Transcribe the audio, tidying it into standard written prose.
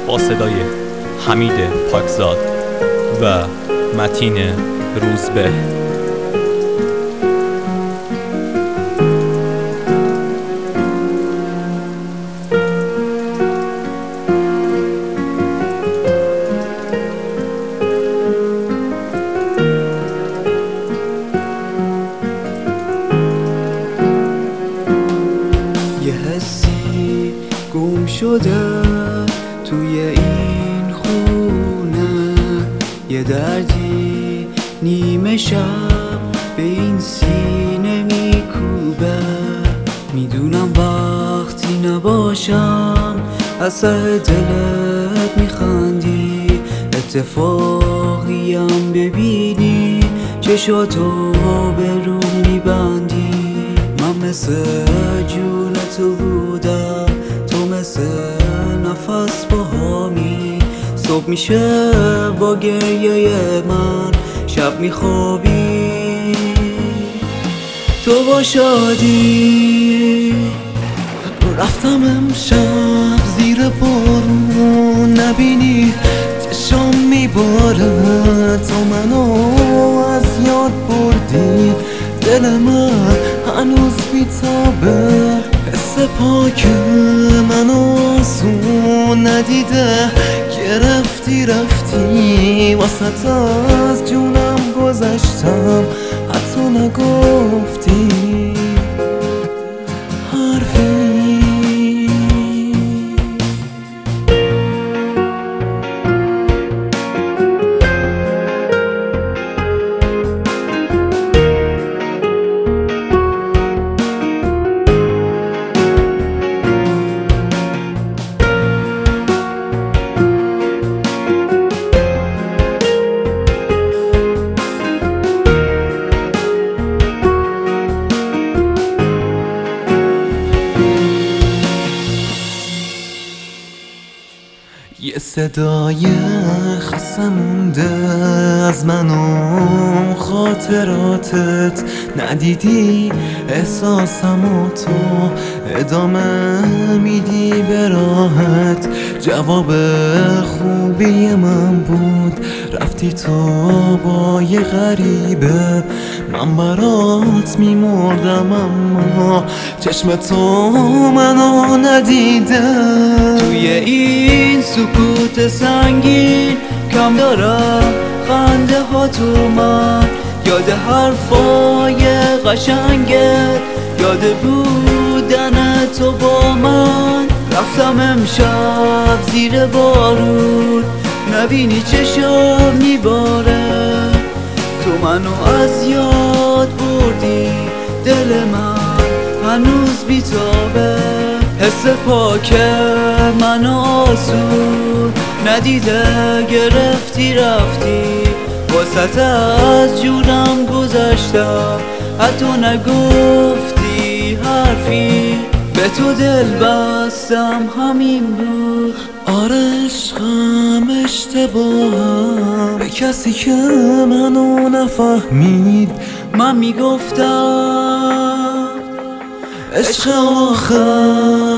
با صدای حمید پاکزاد و متین روزبه. یه حسی گم شده توی این خونه، یه دردی نیمه شب به این سینه میکوبه. میدونم وقتی نباشم از ته دلت میخندی، اتفاقیم ببینی چشاتو به رو میبندی. من مثل جون تو بودم، تو مثل نفس باهامی. صبح میشه با گریه من، شب میخوابی تو با شادی. رفتم امشب زیر بارون، نبینی چشام میباره. تو منو از یاد بردی، دل من هنوز بیتابه. حس پاک منو آسون ندیده، گرفتی رفتی واسط از جونم گذشتم، حتی نگفتی حرفی. یه صدای خسته مونده از من و خاطراتت، ندیدی احساسمو تو ادامه میدی به راحت. جواب خوبی من بود، رفتی تو با یه غریبه. من برات میمردم اما چشم تو منو ندیده. توی این سکوت سنگین کم دارم خنده ها تو من، یاد حرفای قشنگت، یاد بودن تو با من. رفتم امشب زیر بارون، نبینی چشم میباره. تو منو از یاد بردی، دل من هنوز بیتابه. حس پاک منو آسون ندیده، گرفتی رفتی واسط از جونم گذشتم، حتی نگفتی حرفی. به تو دل بستم همین بود. آره عشقم اشتباهم، به کسی که منو نفهمید من میگفتم عشق آخر